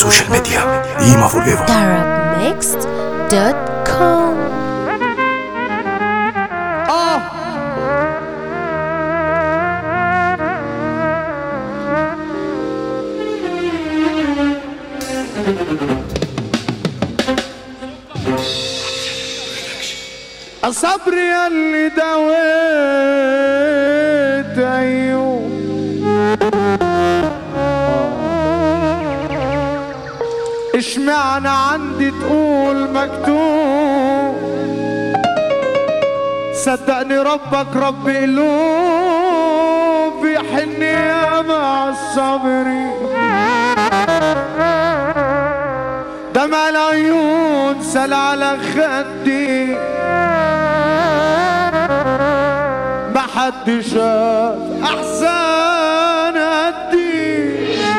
سوشيال ميديا إيما فور ايفر. Arabmixed.com. الصبر ياللي داويت عيون اشمعنى عندي تقول مكتوب؟ صدقني ربك رب قلوب يحن يا مع الصابرين. دمع العيون سال على خدي ما حد شاف احسن قدي.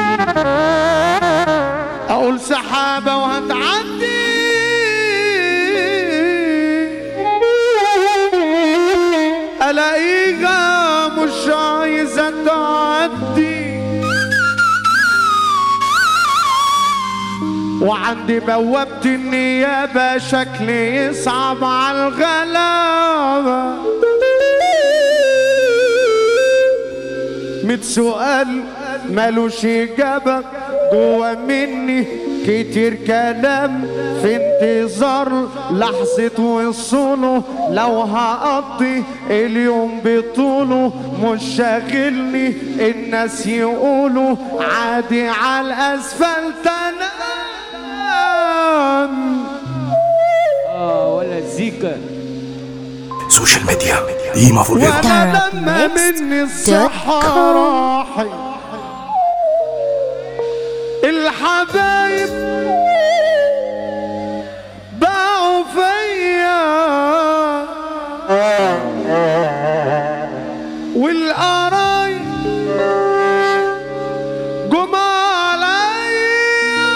اقول سحابة وهتعدي الاقيها مش عايزة تعدي. وعندي بوابة النيابة شكلي يصعب على الغلابة. 100 سؤال مالوش إجابة جوا مني، كتير كلام في انتظار لحظة وصوله. لو هقضي اليوم بطوله مش شاغلني الناس يقولوا عادي على الأسفلت أنام. ولا زيكا سوشيال ميديا إيما فور ايفر. وانا لما مني الصحة راحي الحبايب باعوا فيا والقرايب جم عليا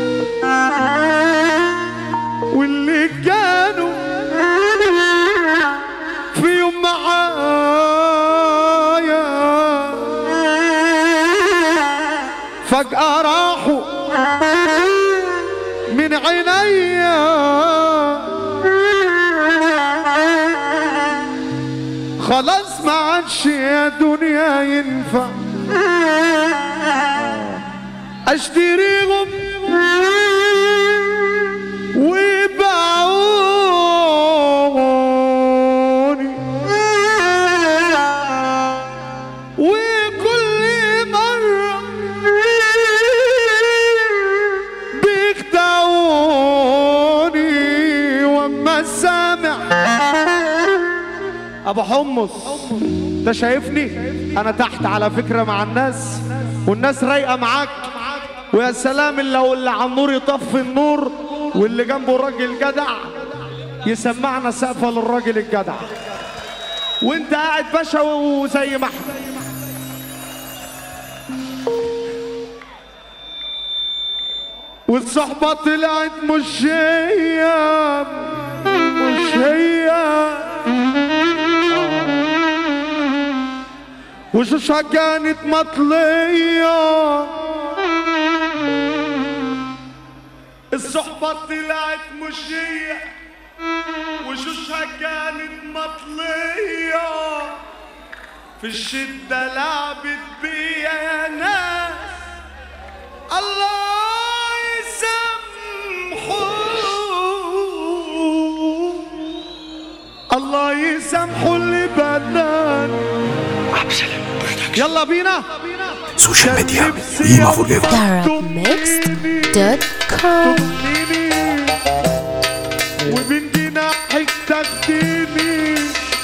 واللي كانوا في يوم معايا فجأة راحوا من عينيا. خلاص ما عادش يا دنيا ينفع اشتريهم ويبيعوني. وكل مرة بيخدعوني واما سامع ابو حمص انت شايفني انا تحت على فكرة مع الناس والناس رايقة معاك. ويا سلام لو اللي على النور يطفي النور واللي جنبه راجل جدع يسمعنا سقفة للراجل الجدع وانت قاعد باشا وزي ما احنا. والصحبة طلعت مش هي وشوشها كانت مطلية. الصحبة طلعت مش هي وشوشها كانت مطلية. في الشدة لعبت بيا يا ناس الله يسامحوا الله يسامحوا اللي بدان. يلا بينا سوشيال ميديا إيما فور ايفر. Arabmixed.com. وبين جناحك تاخديني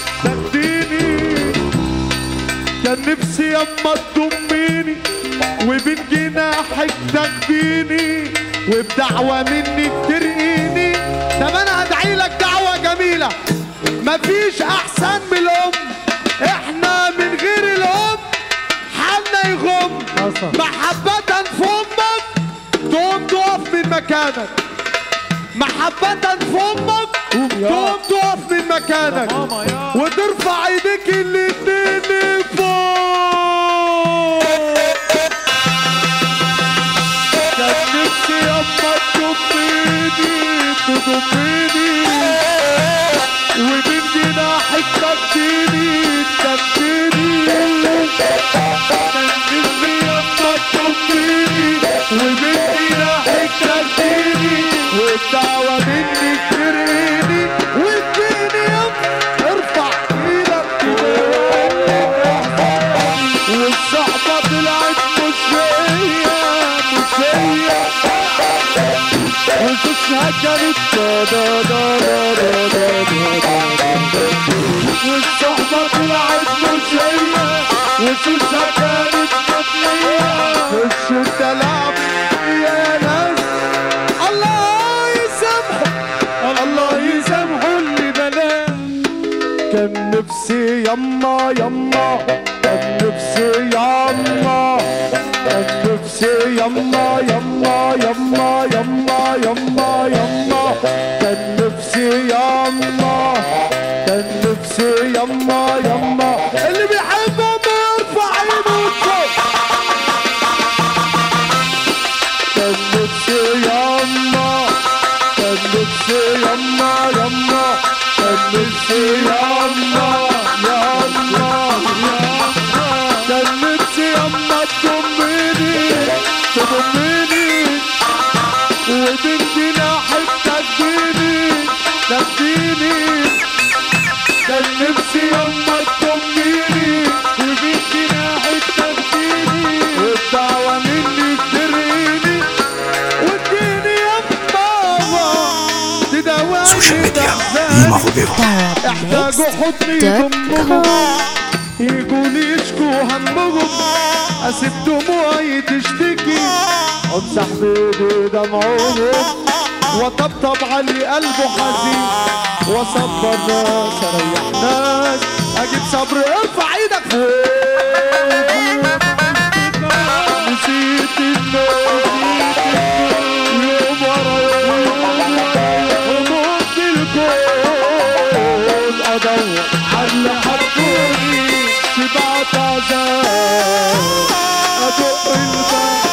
كان نفسي يما تضميني. وبين جناحك تاخديني وبدعوة منك ترقيني. طب انا هدعيلك دعوة جميلة مفيش احسن من الام. احنا من غير الام حالنا يغم. محبة في امك تقوم تقف من مكانك. محبة في امك تقوم تقف من مكانك وترفع ايديك الاتنين فوق. كان نفسي عيونها كانت دا دا دا دا دا دا دا دا. والصحبة طلعت مش هي وشوشها كانت مطلية. خش الدلع يا ناس الله يسامحه الله يسامحه اللي بناه. كان نفسي يما يما كان نفسي يما كان نفسي يما يما يما يما يما يما كان نفسي يما كان نفسي يما يما. اللي بيحبه ما يرفع ايده فوق. كان نفسي يما كان نفسي يما يما كان نفسي يما يما يما كان نفسي يما تضمني تضمني وبنتي ناحية تديني كان نفسي يما تضمني وبنتي ناحية تديني والدعوة مني تريني واديني يما تداواني. Social media Ima Forgevo. احتاجوا حضني يضمهم يجوا يشكوا همهم. اسيب دموعي تشتكي امسح بايدي دمعهم وطبطب علي قلبه حزين واصبر ناس اريح ناس. اجيب صبر ارفع ايدك فوق. نسيت الناس يوم ورا يوم وموت الكون ادور على اللي حطوني شبعت عذاب ادق الباب.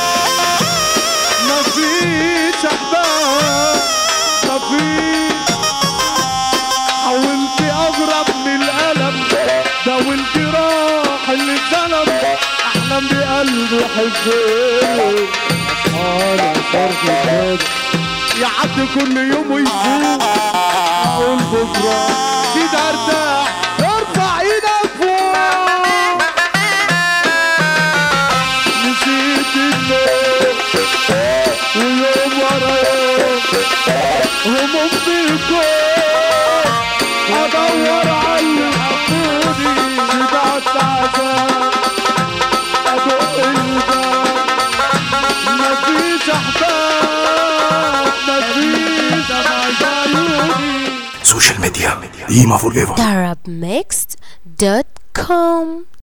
مفيش احباب مفيش. حاولت اغرب من الالم داوي الجراح اللي اتظلم. احلم بقلبي حزين اصحالي صرت كده يعدي كل يوم ويفوت. اقول بكره كده ارتاح ارفع ايدك فوق. نسيت النور ويوم ورا يوم هموم في الكون ادور على اللي حطوني شبعت عذاب ادق الباب. مفيش احباب مفيش عيوني. Social media Ima Forgevo. Arabmixed.com